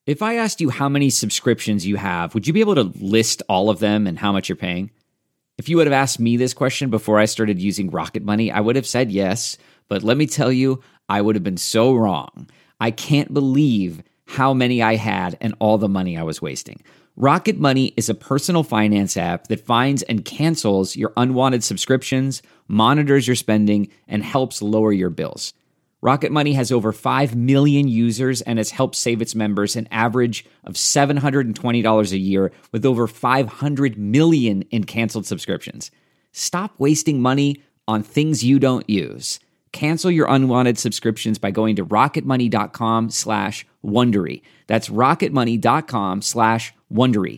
If I asked you how many subscriptions you have, would you be able to list all of them and how much you're paying? If you would have asked me this question before I started using Rocket Money, I would have said yes, but let me tell you, I would have been so wrong. I can't believe how many I had and all the money I was wasting. Rocket Money is a personal finance app that finds and cancels your unwanted subscriptions, monitors your spending, and helps lower your bills. Rocket Money has over 5 million users and has helped save its members an average of $720 a year with over 500 million in canceled subscriptions. Stop wasting money on things you don't use. Cancel your unwanted subscriptions by going to rocketmoney.com/Wondery. That's rocketmoney.com/Wondery.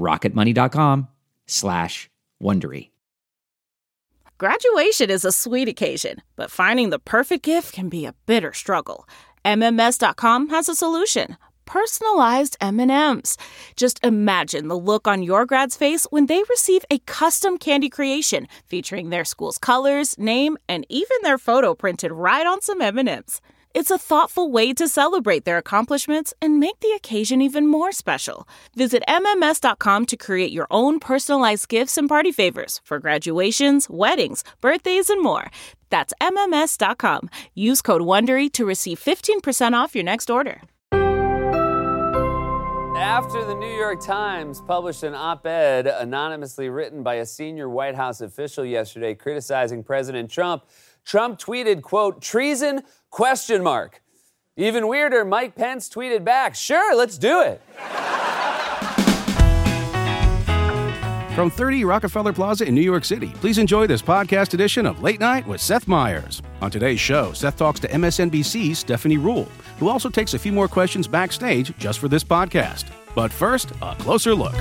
rocketmoney.com/Wondery. Graduation is a sweet occasion, but finding the perfect gift can be a bitter struggle. MMS.com has a solution. Personalized M&Ms. Just imagine the look on your grad's face when they receive a custom candy creation featuring their school's colors, name, and even their photo printed right on some M&Ms. It's a thoughtful way to celebrate their accomplishments and make the occasion even more special. Visit MMS.com to create your own personalized gifts and party favors for graduations, weddings, birthdays, and more. That's MMS.com. Use code WONDERY to receive 15% off your next order. After the New York Times published an op-ed anonymously written by a senior White House official yesterday criticizing President Trump, Trump tweeted, quote, "treason, ? Even weirder, Mike Pence tweeted back, "Sure, let's do it." From 30 Rockefeller Plaza in New York City, please enjoy this podcast edition of Late Night with Seth Meyers. On today's show, Seth talks to MSNBC's Stephanie Ruhle, who also takes a few more questions backstage just for this podcast. But first, a closer look.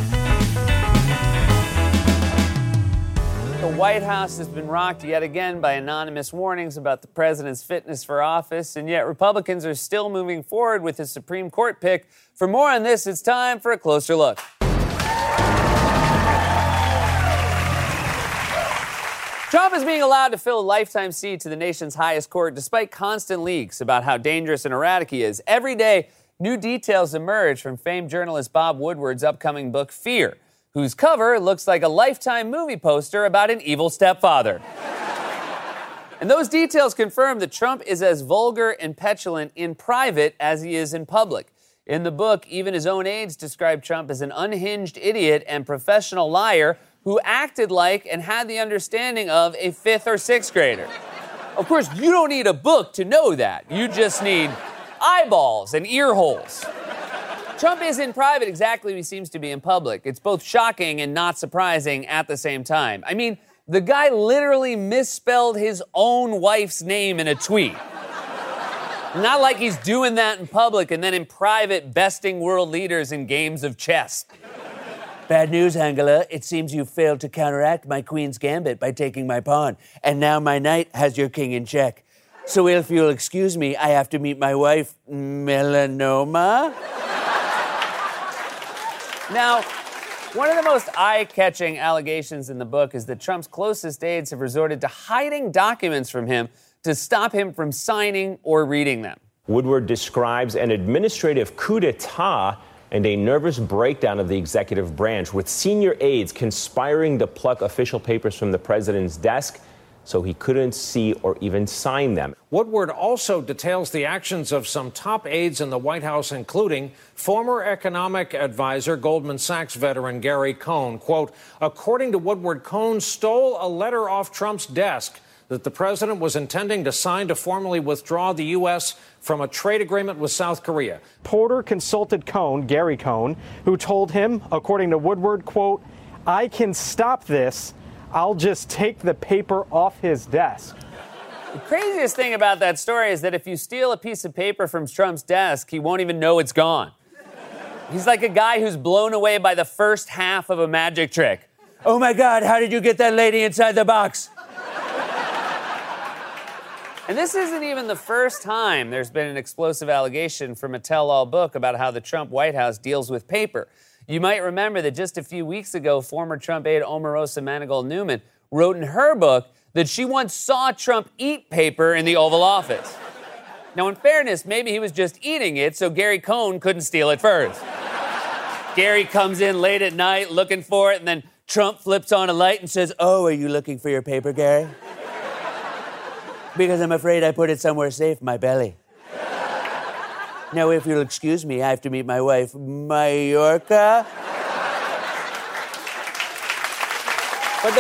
The White House has been rocked yet again by anonymous warnings about the president's fitness for office, and yet Republicans are still moving forward with his Supreme Court pick. For more on this, it's time for a closer look. Trump is being allowed to fill a lifetime seat to the nation's highest court despite constant leaks about how dangerous and erratic he is. Every day, new details emerge from famed journalist Bob Woodward's upcoming book, Fear, whose cover looks like a Lifetime movie poster about an evil stepfather. And those details confirm that Trump is as vulgar and petulant in private as he is in public. In the book, even his own aides describe Trump as an unhinged idiot and professional liar who acted like and had the understanding of a 5th or 6th grader. Of course, you don't need a book to know that. You just need eyeballs and ear holes. Trump is in private exactly as he seems to be in public. It's both shocking and not surprising at the same time. I mean, the guy literally misspelled his own wife's name in a tweet. Not like he's doing that in public and then in private besting world leaders in games of chess. "Bad news, Angela. It seems you failed to counteract my queen's gambit by taking my pawn, and now my knight has your king in check. So if you'll excuse me, I have to meet my wife, Melanoma." Now, one of the most eye-catching allegations in the book is that Trump's closest aides have resorted to hiding documents from him to stop him from signing or reading them. Woodward describes an administrative coup d'etat and a nervous breakdown of the executive branch, with senior aides conspiring to pluck official papers from the president's desk so he couldn't see or even sign them. Woodward also details the actions of some top aides in the White House, including former economic advisor, Goldman Sachs veteran Gary Cohn. Quote, according to Woodward, Cohn stole a letter off Trump's desk that the president was intending to sign to formally withdraw the U.S. from a trade agreement with South Korea. Porter consulted Cohn, Gary Cohn, who told him, according to Woodward, quote, "I can stop this. I'll just take the paper off his desk." The craziest thing about that story is that if you steal a piece of paper from Trump's desk, he won't even know it's gone. He's like a guy who's blown away by the first half of a magic trick. "Oh my God, how did you get that lady inside the box?" And this isn't even the first time there's been an explosive allegation from a tell-all book about how the Trump White House deals with paper. You might remember that just a few weeks ago, former Trump aide Omarosa Manigault Newman wrote in her book that she once saw Trump eat paper in the Oval Office. Now, in fairness, maybe he was just eating it so Gary Cohn couldn't steal it first. Gary comes in late at night looking for it, and then Trump flips on a light and says, "Oh, are you looking for your paper, Gary?" "Because I'm afraid I put it somewhere safe in my belly. Now, if you'll excuse me, I have to meet my wife, Majorca." But the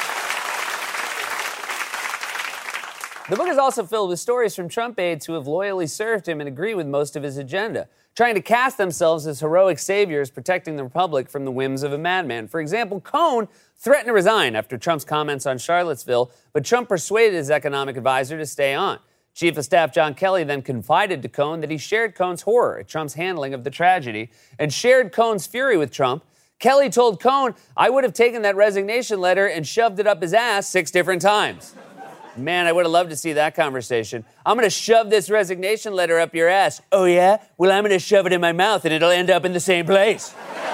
book is also filled with stories from Trump aides who have loyally served him and agree with most of his agenda, trying to cast themselves as heroic saviors protecting the republic from the whims of a madman. For example, Cohn threatened to resign after Trump's comments on Charlottesville, but Trump persuaded his economic advisor to stay on. Chief of Staff John Kelly then confided to Cohn that he shared Cohn's horror at Trump's handling of the tragedy and shared Cohn's fury with Trump. Kelly told Cohn, "I would have taken that resignation letter and shoved it up his ass 6 different times." Man, I would have loved to see that conversation. "I'm going to shove this resignation letter up your ass." "Oh, yeah? Well, I'm going to shove it in my mouth and it'll end up in the same place."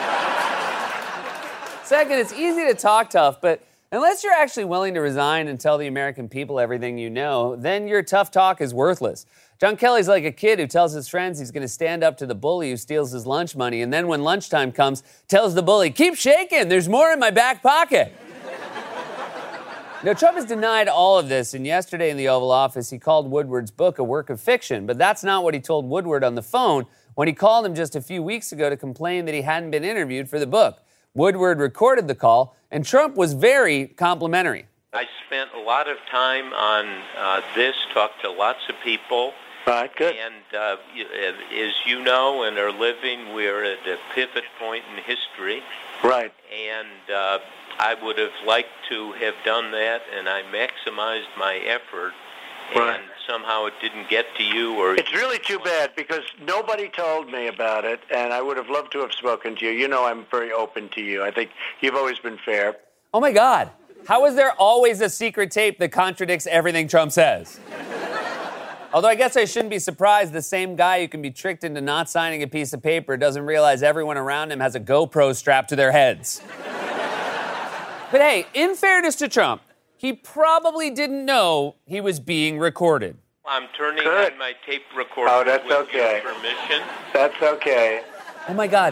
Second, it's easy to talk tough, but unless you're actually willing to resign and tell the American people everything you know, then your tough talk is worthless. John Kelly's like a kid who tells his friends he's going to stand up to the bully who steals his lunch money, and then when lunchtime comes, tells the bully, "Keep shaking, there's more in my back pocket." Now, Trump has denied all of this, and yesterday in the Oval Office, he called Woodward's book a work of fiction, but that's not what he told Woodward on the phone when he called him just a few weeks ago to complain that he hadn't been interviewed for the book. Woodward recorded the call, and Trump was very complimentary. "I spent a lot of time on this, talked to lots of people. Right, good. And as you know and are living, we're at a pivot point in history. Right. And I would have liked to have done that, and I maximized my effort. Right. And somehow it didn't get to you. Or it's really too bad because nobody told me about it, and I would have loved to have spoken to you. You know I'm very open to you. I think you've always been fair. Oh, my God. How is there always a secret tape that contradicts everything Trump says? Although I guess I shouldn't be surprised the same guy who can be tricked into not signing a piece of paper doesn't realize everyone around him has a GoPro strapped to their heads. But hey, in fairness to Trump, he probably didn't know he was being recorded. I'm turning Good. on my tape recorder. Oh, that's with okay. your permission. That's okay. Oh, my God.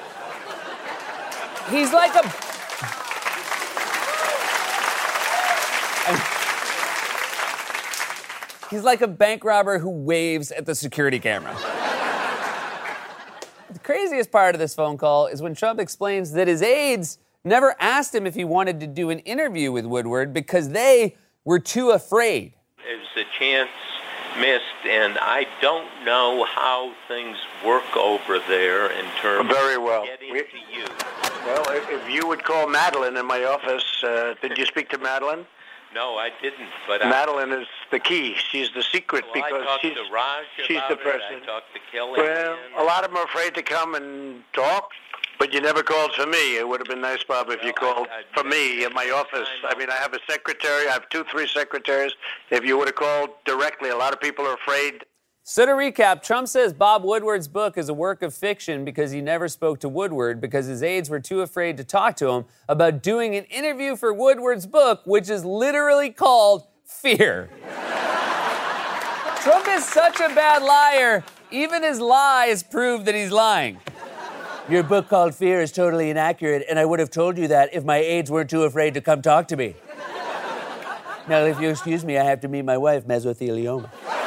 He's like a... He's like a bank robber who waves at the security camera. The craziest part of this phone call is when Trump explains that his aides never asked him if he wanted to do an interview with Woodward because they were too afraid. It was a chance missed, and I don't know how things work over there in terms Very well. of getting to you. Well, if you would call Madeline in my office, did you speak to Madeline? No, I didn't. But Madeline is the key. She's the secret I because talked she's to Raj she's about the it. person. I talked to Kelly. Well, a lot of them are afraid to come and talk, but you never called for me. It would have been nice, Bob, if you called for me in my office. I mean, I have a secretary. I have 2-3 secretaries. If you would have called directly, a lot of people are afraid. So to recap, Trump says Bob Woodward's book is a work of fiction because he never spoke to Woodward because his aides were too afraid to talk to him about doing an interview for Woodward's book, which is literally called Fear. Trump is such a bad liar, even his lies prove that he's lying. Your book called Fear is totally inaccurate, and I would have told you that if my aides weren't too afraid to come talk to me. Now, if you excuse me, I have to meet my wife, mesothelioma.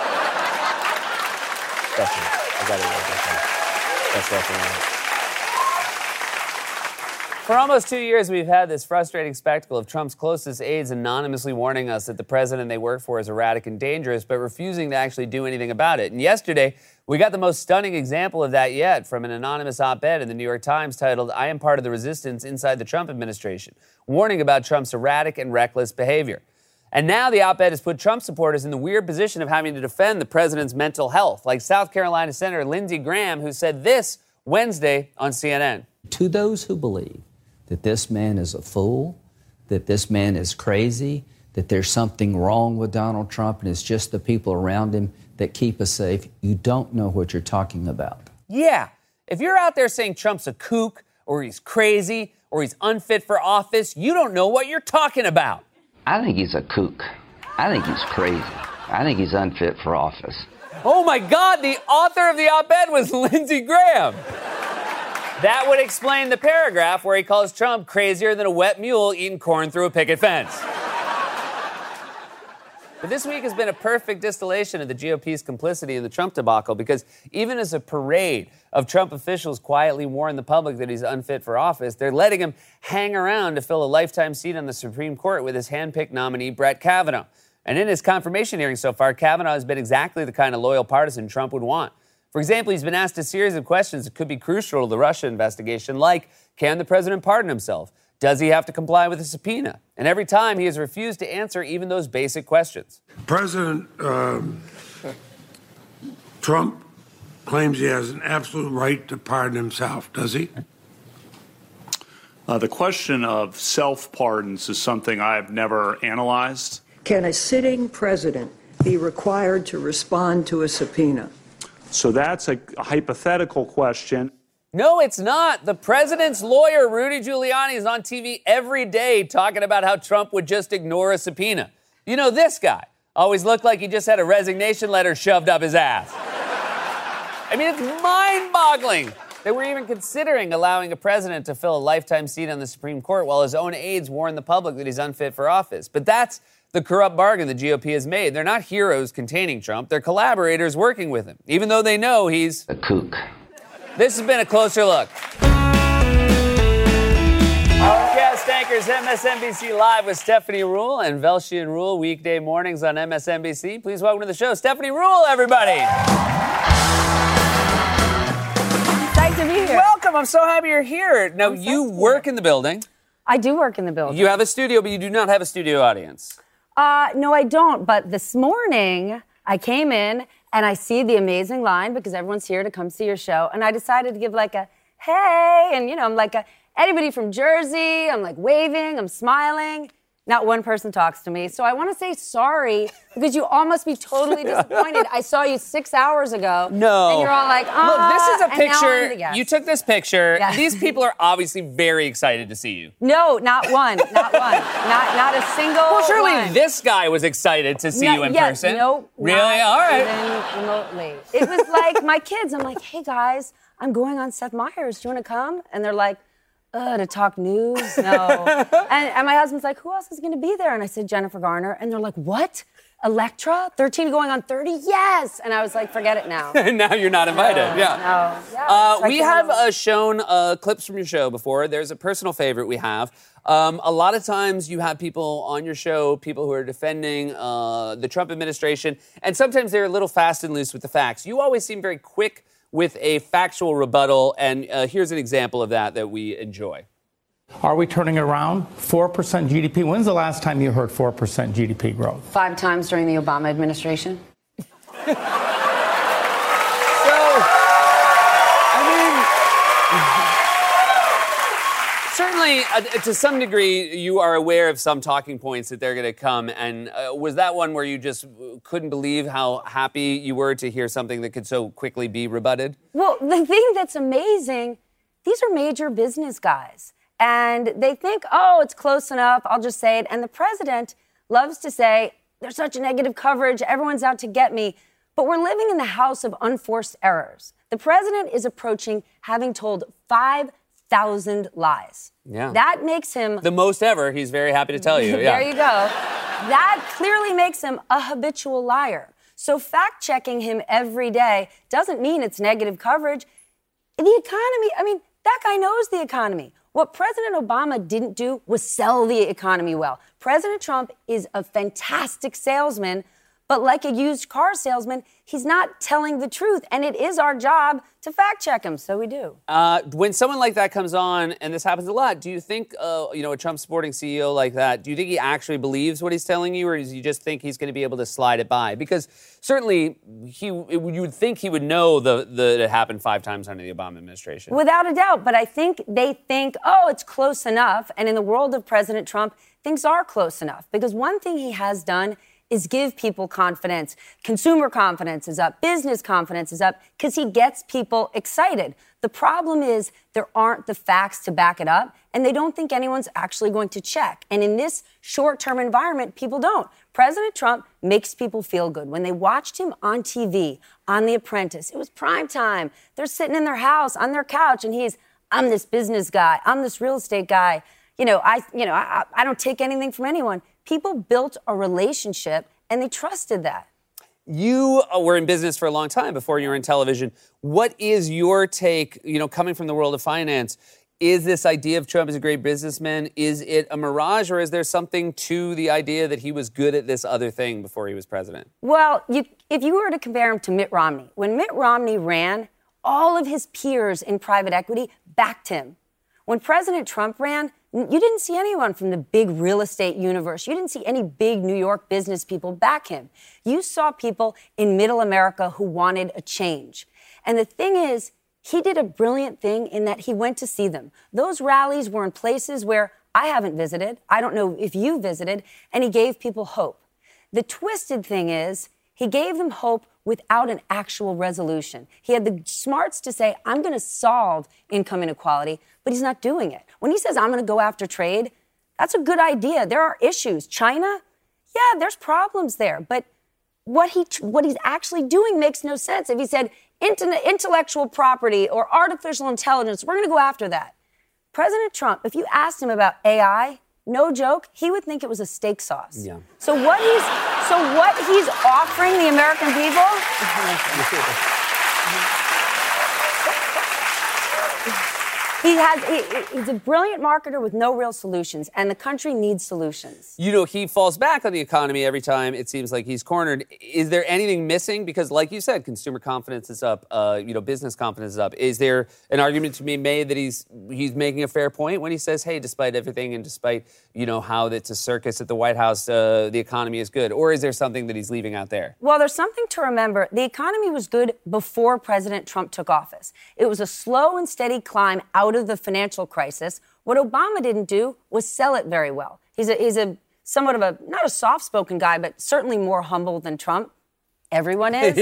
For almost 2 years, we've had this frustrating spectacle of Trump's closest aides anonymously warning us that the president they work for is erratic and dangerous, but refusing to actually do anything about it. And yesterday, we got the most stunning example of that yet from an anonymous op-ed in the New York Times titled, "I am part of the resistance inside the Trump administration," warning about Trump's erratic and reckless behavior. And now the op-ed has put Trump supporters in the weird position of having to defend the president's mental health, like South Carolina Senator Lindsey Graham, who said this Wednesday on CNN. To those who believe that this man is a fool, that this man is crazy, that there's something wrong with Donald Trump and it's just the people around him that keep us safe, you don't know what you're talking about. Yeah, if you're out there saying Trump's a kook or he's crazy or he's unfit for office, you don't know what you're talking about. I think he's a kook. I think he's crazy. I think he's unfit for office. Oh my God, the author of the op-ed was Lindsey Graham. That would explain the paragraph where he calls Trump crazier than a wet mule eating corn through a picket fence. But this week has been a perfect distillation of the GOP's complicity in the Trump debacle, because even as a parade of Trump officials quietly warn the public that he's unfit for office, they're letting him hang around to fill a lifetime seat on the Supreme Court with his handpicked nominee, Brett Kavanaugh. And in his confirmation hearing so far, Kavanaugh has been exactly the kind of loyal partisan Trump would want. For example, he's been asked a series of questions that could be crucial to the Russia investigation, like, can the president pardon himself? Does he have to comply with a subpoena? And every time, he has refused to answer even those basic questions. President Trump claims he has an absolute right to pardon himself. Does he? The question of self-pardons is something I've never analyzed. Can a sitting president be required to respond to a subpoena? So that's a hypothetical question. No, it's not. The president's lawyer, Rudy Giuliani, is on TV every day talking about how Trump would just ignore a subpoena. You know, this guy always looked like he just had a resignation letter shoved up his ass. I mean, it's mind-boggling that we're even considering allowing a president to fill a lifetime seat on the Supreme Court while his own aides warn the public that he's unfit for office. But that's the corrupt bargain the GOP has made. They're not heroes containing Trump. They're collaborators working with him, even though they know he's a kook. This has been a closer look. Forecast anchors MSNBC Live with Stephanie Ruhle and Velshi and Ruhle weekday mornings on MSNBC. Please welcome to the show, Stephanie Ruhle, everybody. Excited to be here. Welcome. I'm so happy you're here. Now, you work in the building. I do work in the building. You have a studio, but you do not have a studio audience. No, I don't. But this morning, I came in and I see the amazing line because everyone's here to come see your show. And I decided to give like a, hey, and I'm like anybody from Jersey. I'm like waving, I'm smiling. Not one person talks to me. So I want to say sorry because you all must be totally disappointed. I saw you 6 hours ago. No. And you're all like, Look, this is a picture. Yes. You took this picture. Yes. These people are obviously very excited to see you. No, not one. Not one. Not a single Well, surely one. this guy was excited to see you in person. No. Really? All right. Even remotely. It was like my kids. I'm like, hey, guys, I'm going on Seth Meyers. Do you want to come? And they're like, to talk news? No. and my husband's like, who else is going to be there? And I said, Jennifer Garner. And they're like, what? Electra? 13 going on 30? Yes. And I was like, forget it now. Now you're not invited. No. Yeah, we have shown clips from your show before. There's a personal favorite we have. A lot of times you have people on your show, people who are defending the Trump administration, and sometimes they're a little fast and loose with the facts. You always seem very quick with a factual rebuttal, and here's an example of that we enjoy. Are we turning it around? 4% GDP. When's the last time you heard 4% GDP growth? 5 times during the Obama administration. Certainly, to some degree, you are aware of some talking points that they're going to come. And was that one where you just couldn't believe how happy you were to hear something that could so quickly be rebutted? Well, the thing that's amazing, these are major business guys. And they think, oh, it's close enough, I'll just say it. And the president loves to say, there's such a negative coverage, everyone's out to get me. But we're living in the house of unforced errors. The president is approaching having told 5,000 lies. Yeah. That makes him... the most ever, he's very happy to tell you. Yeah. There you go. That clearly makes him a habitual liar. So fact-checking him every day doesn't mean it's negative coverage. The economy, I mean, that guy knows the economy. What President Obama didn't do was sell the economy well. President Trump is a fantastic salesman, but like a used car salesman, he's not telling the truth. And it is our job to fact check him, so we do. When someone like that comes on, and this happens a lot, do you think, a Trump supporting CEO like that, do you think he actually believes what he's telling you, or do you just think he's going to be able to slide it by? Because certainly you would think he would know that it happened 5 times under the Obama administration. Without a doubt, but I think they think, oh, it's close enough. And in the world of President Trump, things are close enough. Because one thing he has done is give people confidence. Consumer confidence is up. Business confidence is up because he gets people excited. The problem is there aren't the facts to back it up, and they don't think anyone's actually going to check. And in this short-term environment, people don't. President Trump makes people feel good. When they watched him on TV, on The Apprentice, it was prime time. They're sitting in their house, on their couch, and I'm this business guy. I'm this real estate guy. I don't take anything from anyone. People built a relationship, and they trusted that. You were in business for a long time before you were in television. What is your take, coming from the world of finance? Is this idea of Trump as a great businessman, is it a mirage, or is there something to the idea that he was good at this other thing before he was president? Well, if you were to compare him to Mitt Romney, when Mitt Romney ran, all of his peers in private equity backed him. When President Trump ran, you didn't see anyone from the big real estate universe. You didn't see any big New York business people back him. You saw people in middle America who wanted a change. And the thing is, he did a brilliant thing in that he went to see them. Those rallies were in places where I haven't visited. I don't know if you visited. And he gave people hope. The twisted thing is, he gave them hope without an actual resolution. He had the smarts to say, I'm going to solve income inequality, but he's not doing it. When he says, I'm going to go after trade, that's a good idea. There are issues. China, yeah, there's problems there. But what he's actually doing makes no sense. If he said intellectual property or artificial intelligence, we're going to go after that. President Trump, if you asked him about AI, no joke, he would think it was a steak sauce. Yeah. So what he's offering the American people? He's a brilliant marketer with no real solutions, and the country needs solutions. He falls back on the economy every time it seems like he's cornered. Is there anything missing? Because like you said, consumer confidence is up, business confidence is up. Is there an argument to be made that he's making a fair point when he says, hey, despite everything and despite, how it's a circus at the White House, the economy is good? Or is there something that he's leaving out there? Well, there's something to remember. The economy was good before President Trump took office. It was a slow and steady climb out of the financial crisis. What Obama didn't do was sell it very well. He's a somewhat of a, not a soft-spoken guy, but certainly more humble than Trump. Everyone is.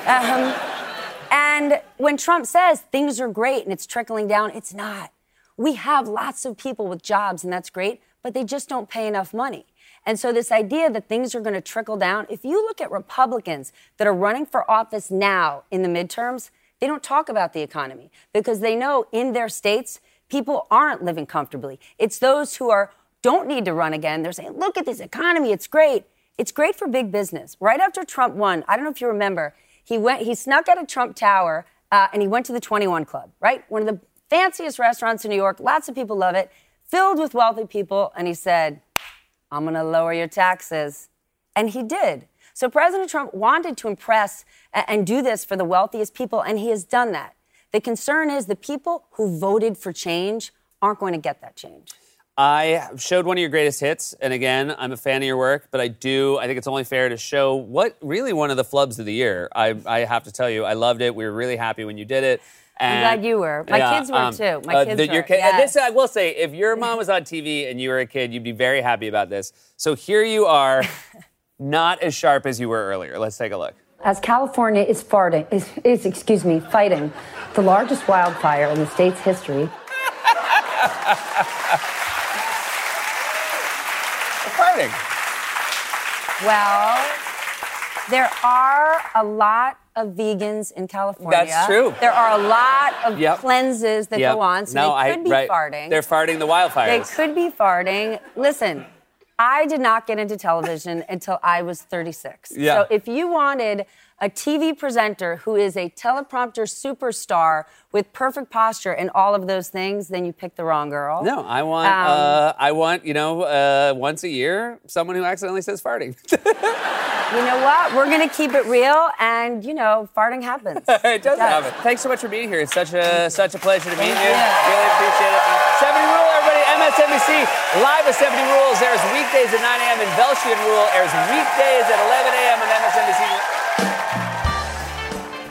Yeah. And when Trump says things are great and it's trickling down, it's not. We have lots of people with jobs, and that's great, but they just don't pay enough money. And so this idea that things are going to trickle down, if you look at Republicans that are running for office now in the midterms, they don't talk about the economy because they know in their states, people aren't living comfortably. It's those who don't need to run again. They're saying, look at this economy. It's great. It's great for big business. Right after Trump won, I don't know if you remember, he snuck out of Trump Tower and he went to the 21 Club, right? One of the fanciest restaurants in New York. Lots of people love it, filled with wealthy people. And he said, I'm going to lower your taxes. And he did. So President Trump wanted to impress and do this for the wealthiest people, and he has done that. The concern is the people who voted for change aren't going to get that change. I showed one of your greatest hits, and again, I'm a fan of your work, but I think it's only fair to show really one of the flubs of the year. I have to tell you, I loved it. We were really happy when you did it. And I'm glad you were. My kids were too. My kids were. Yes. This, I will say, if your mom was on TV and you were a kid, you'd be very happy about this. So here you are, not as sharp as you were earlier. Let's take a look. As California is fighting the largest wildfire in the state's history. Fighting. Well, there are a lot of vegans in California. That's true. There are a lot of cleanses that go on, so they could be farting. They're farting the wildfires. They could be farting. Listen, I did not get into television until I was 36. Yeah. So if you wanted a TV presenter who is a teleprompter superstar with perfect posture and all of those things, then you picked the wrong girl. No, I want, once a year, someone who accidentally says farting. You know what? We're going to keep it real, and, farting happens. It does happen. Thanks so much for being here. It's such a pleasure to meet you. Really appreciate it. 70 Rule, everybody. MSNBC Live with 70 Rules airs weekdays at 9 a.m. and Velshi and Rule airs weekdays at 11 a.m. on MSNBC.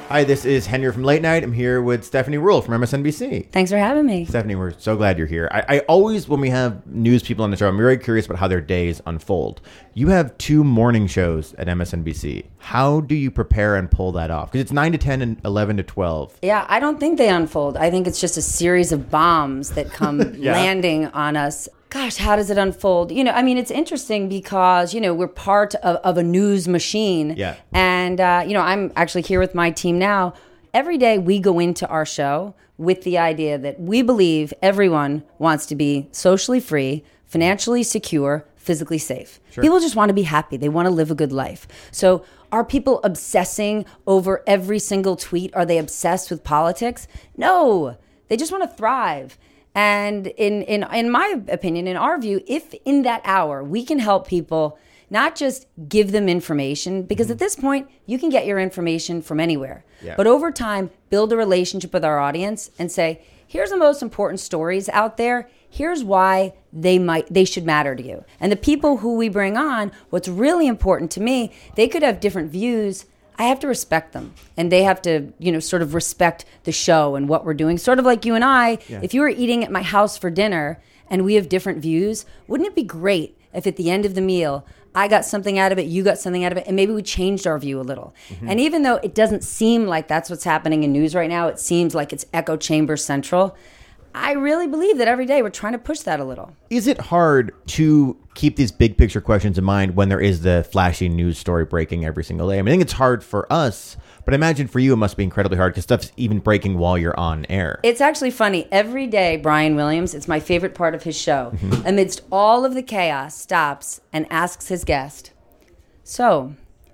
Hi, this is Henry from Late Night. I'm here with Stephanie Ruhle from MSNBC. Thanks for having me. Stephanie, we're so glad you're here. I always, when we have news people on the show, I'm very curious about how their days unfold. You have 2 morning shows at MSNBC. How do you prepare and pull that off? Because it's 9 to 10 and 11 to 12. Yeah, I don't think they unfold. I think it's just a series of bombs that come landing on us. Gosh, how does it unfold? It's interesting because, we're part of a news machine. Yeah. And, I'm actually here with my team now. Every day we go into our show with the idea that we believe everyone wants to be socially free, financially secure, physically safe. Sure. People just want to be happy. They want to live a good life. So are people obsessing over every single tweet? Are they obsessed with politics? No, they just want to thrive. And in my opinion, in our view, if in that hour we can help people, not just give them information, because at this point you can get your information from anywhere, but over time build a relationship with our audience and say, here's the most important stories out there. Here's why they should matter to you. And the people who we bring on, what's really important to me, they could have different views. I have to respect them, and they have to, sort of respect the show and what we're doing. Sort of like you and I, if you were eating at my house for dinner and we have different views, wouldn't it be great if at the end of the meal, I got something out of it, you got something out of it, and maybe we changed our view a little. Mm-hmm. And even though it doesn't seem like that's what's happening in news right now, it seems like it's echo chamber central. I really believe that every day we're trying to push that a little. Is it hard to keep these big picture questions in mind when there is the flashy news story breaking every single day? I think it's hard for us, but I imagine for you it must be incredibly hard because stuff's even breaking while you're on air. It's actually funny. Every day, Brian Williams, it's my favorite part of his show, amidst all of the chaos, stops and asks his guest, so,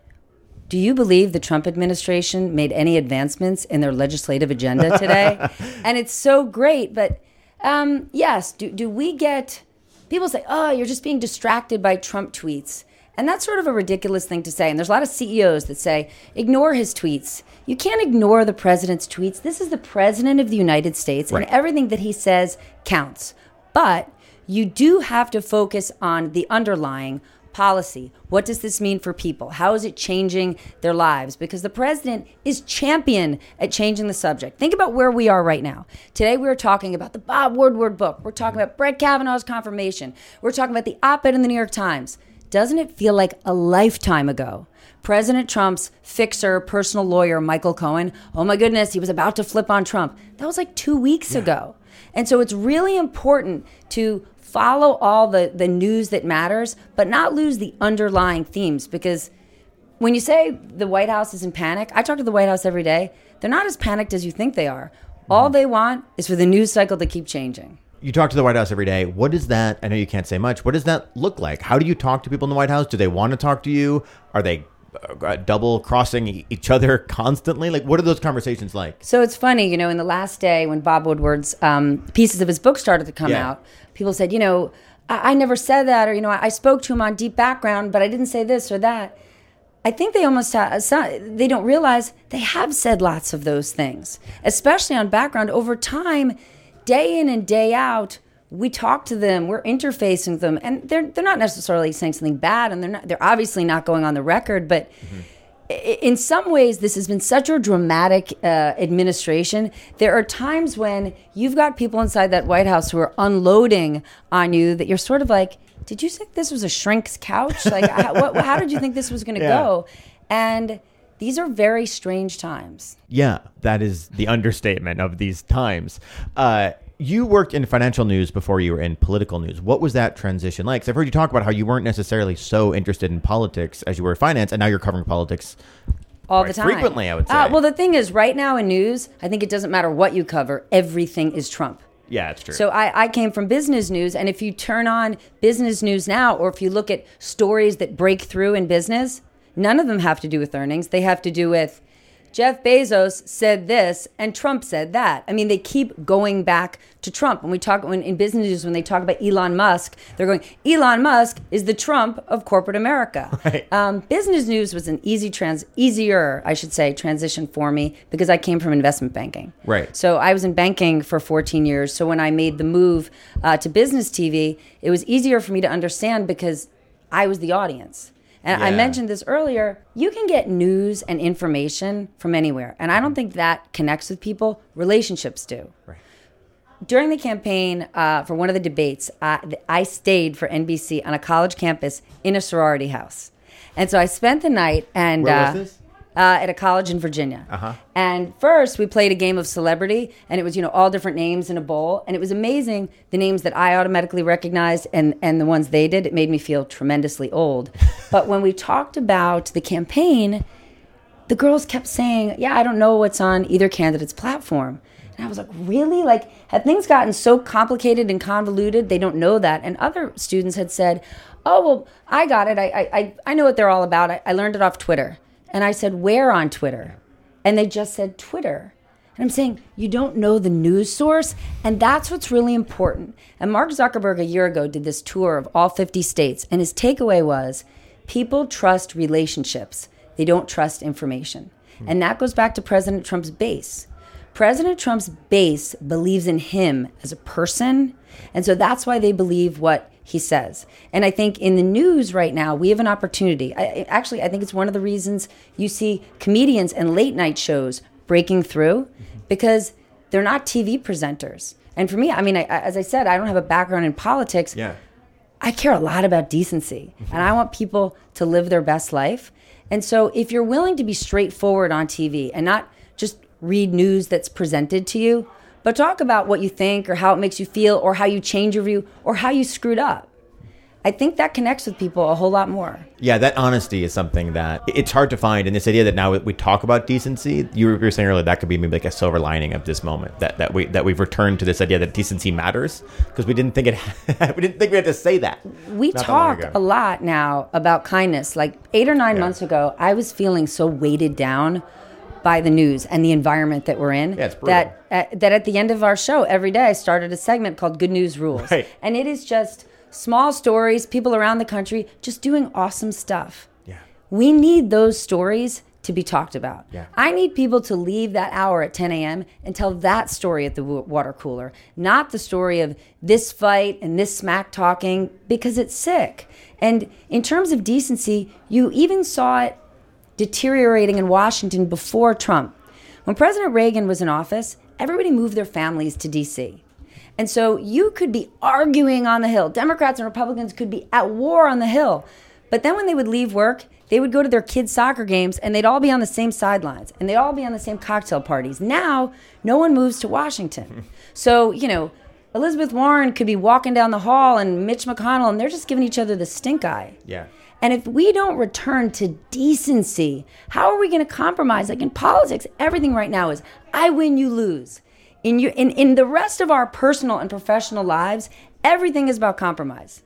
do you believe the Trump administration made any advancements in their legislative agenda today? And it's so great, but yes, do we get, people say, oh, you're just being distracted by Trump tweets. And that's sort of a ridiculous thing to say. And there's a lot of CEOs that say, ignore his tweets. You can't ignore the president's tweets. This is the president of the United States, and everything that he says counts. But you do have to focus on the underlying policy. What does this mean for people? How is it changing their lives? Because the president is champion at changing the subject. Think about where we are right now. Today we are talking about the Bob Woodward book. We're talking about Brett Kavanaugh's confirmation. We're talking about the op-ed in the New York Times. Doesn't it feel like a lifetime ago? President Trump's fixer, personal lawyer, Michael Cohen, oh my goodness, he was about to flip on Trump. That was like 2 weeks ago. And so it's really important to follow all the news that matters, but not lose the underlying themes. Because when you say the White House is in panic, I talk to the White House every day. They're not as panicked as you think they are. All they want is for the news cycle to keep changing. You talk to the White House every day. What is that? I know you can't say much. What does that look like? How do you talk to people in the White House? Do they want to talk to you? Are they double crossing each other constantly? Like, what are those conversations like? So it's funny, in the last day when Bob Woodward's pieces of his book started to come out, people said, I never said that, or, I spoke to him on Deep Background, but I didn't say this or that. I think they almost they don't realize they have said lots of those things, especially on Background. Over time, day in and day out, we talk to them, we're interfacing with them, and they're not necessarily saying something bad, and they're obviously not going on the record, but in some ways this has been such a dramatic administration. There are times when you've got people inside that White House who are unloading on you that you're sort of like, did you think this was a shrink's couch? Like, how did you think this was going to go? And these are very strange times. Yeah, that is the understatement of these times. You worked in financial news before you were in political news. What was that transition like? Because I've heard you talk about how you weren't necessarily so interested in politics as you were in finance, and now you're covering politics all the time. Frequently, I would say. Well, the thing is, right now in news, I think it doesn't matter what you cover. Everything is Trump. Yeah, it's true. So I came from business news, and if you turn on business news now, or if you look at stories that break through in business, none of them have to do with earnings. They have to do with Jeff Bezos said this and Trump said that. I mean, they keep going back to Trump. When in business news, when they talk about Elon Musk, they're going, Elon Musk is the Trump of corporate America. Right. Business news was an easier transition for me because I came from investment banking. Right. So I was in banking for 14 years. So when I made the move to business TV, it was easier for me to understand because I was the audience. And I mentioned this earlier. You can get news and information from anywhere. And I don't think that connects with people. Relationships do. Right. During the campaign for one of the debates, I stayed for NBC on a college campus in a sorority house. And so I spent the night and Where was this? At a college in Virginia. Uh-huh. And first we played a game of celebrity, and it was, all different names in a bowl. And it was amazing, the names that I automatically recognized and the ones they did. It made me feel tremendously old. But when we talked about the campaign, the girls kept saying, I don't know what's on either candidate's platform. And I was like, really? Like, have things gotten so complicated and convoluted, they don't know that? And other students had said, oh, well, I got it. I know what they're all about. I learned it off Twitter. And I said, where on Twitter? And they just said Twitter. And I'm saying, you don't know the news source? And that's what's really important. And Mark Zuckerberg a year ago did this tour of all 50 states. And his takeaway was, people trust relationships. They don't trust information. And that goes back to President Trump's base. President Trump's base believes in him as a person. And so that's why they believe what he says. And I think in the news right now, we have an opportunity. I think it's one of the reasons you see comedians and late night shows breaking through, because they're not TV presenters. And for me, as I said, I don't have a background in politics. Yeah. I care a lot about decency, and I want people to live their best life. And so if you're willing to be straightforward on TV and not just read news that's presented to you, but talk about what you think or how it makes you feel or how you change your view or how you screwed up, I think that connects with people a whole lot more. Yeah, that honesty is something that it's hard to find. And this idea that now we talk about decency, you were saying earlier, that could be maybe like a silver lining of this moment, that we've returned to this idea that decency matters, because we didn't think we had to say that. We talk a lot now about kindness. Like 8 or 9 months ago, I was feeling so weighted down by the news and the environment that we're in, that at the end of our show every day I started a segment called Good News Rules. Right. And it is just small stories, people around the country just doing awesome stuff. Yeah. We need those stories to be talked about. Yeah. I need people to leave that hour at 10 a.m. and tell that story at the water cooler, not the story of this fight and this smack talking, because it's sick. And in terms of decency, you even saw it deteriorating in Washington before Trump. When President Reagan was in office, everybody moved their families to D.C. And so you could be arguing on the Hill. Democrats and Republicans could be at war on the Hill. But then when they would leave work, they would go to their kids' soccer games and they'd all be on the same sidelines and they'd all be on the same cocktail parties. Now, no one moves to Washington. So, Elizabeth Warren could be walking down the hall and Mitch McConnell, and they're just giving each other the stink eye. Yeah. And if we don't return to decency, how are we going to compromise? Like in politics, everything right now is I win, you lose. In the rest of our personal and professional lives, everything is about compromise.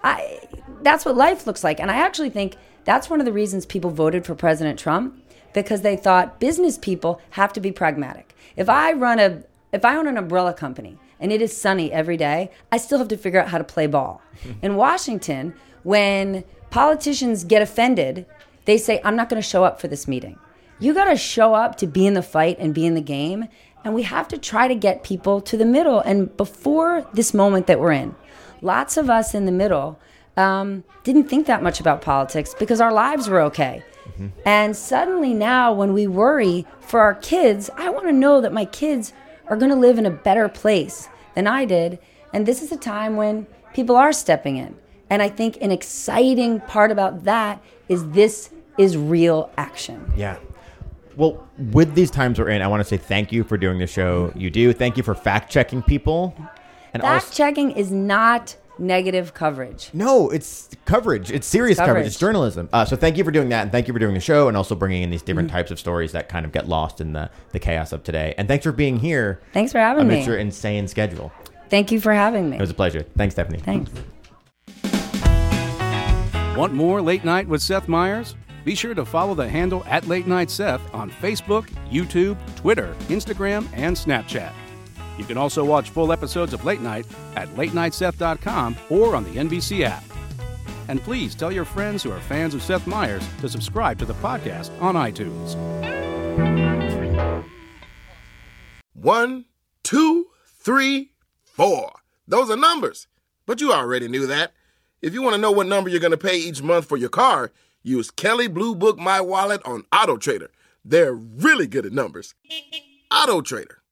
That's what life looks like. And I actually think that's one of the reasons people voted for President Trump, because they thought business people have to be pragmatic. If I own an umbrella company and it is sunny every day, I still have to figure out how to play ball. In Washington, when politicians get offended, they say, I'm not going to show up for this meeting. You got to show up to be in the fight and be in the game. And we have to try to get people to the middle. And before this moment that we're in, lots of us in the middle didn't think that much about politics because our lives were okay. Mm-hmm. And suddenly now when we worry for our kids, I want to know that my kids are going to live in a better place than I did. And this is a time when people are stepping in. And I think an exciting part about that is this is real action. Yeah. Well, with these times we're in, I want to say thank you for doing the show you do. Thank you for fact-checking people. And fact-checking is not negative coverage. No, it's coverage. It's serious coverage. It's journalism. So thank you for doing that, and thank you for doing the show, and also bringing in these different types of stories that kind of get lost in the chaos of today. And thanks for being here. Thanks for having me. Amidst your insane schedule. Thank you for having me. It was a pleasure. Thanks, Stephanie. Thanks. Want more Late Night with Seth Meyers? Be sure to follow the handle @LateNightSeth on Facebook, YouTube, Twitter, Instagram, and Snapchat. You can also watch full episodes of Late Night at latenightseth.com or on the NBC app. And please tell your friends who are fans of Seth Meyers to subscribe to the podcast on iTunes. 1, 2, 3, 4. Those are numbers. But you already knew that. If you want to know what number you're going to pay each month for your car, Use Kelley Blue Book My Wallet on AutoTrader. They're really good at numbers. AutoTrader.